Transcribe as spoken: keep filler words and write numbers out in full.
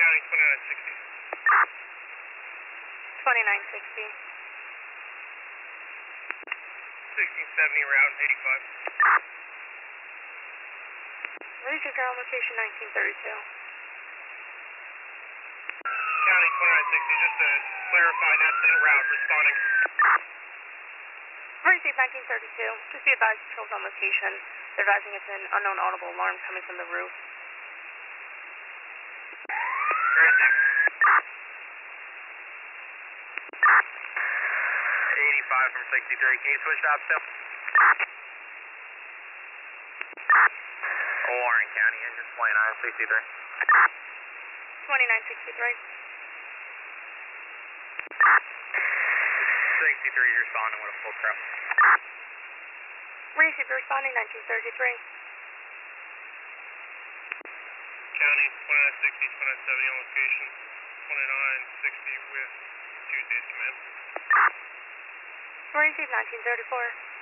County twenty-nine sixty. twenty-nine sixty. sixteen seventy, route eighty-five. Where's your ground location nineteen thirty-two? County twenty-nine sixty, just to clarify, that's en route, responding. Received nineteen thirty-two. Just be advised, patrol's on location. They're advising it's an unknown audible alarm coming from the roof. Received. eighty-five from sixty-three. Can you switch off still? Warren County, engine twenty-nine sixty-three. twenty-nine sixty-three. sixty-three, you're responding with a full truck. Received, responding nineteen thirty-three. County twenty-nine sixty, twenty-nine seventy on location. twenty-nine sixty with Tuesday's command. Received nineteen thirty-four.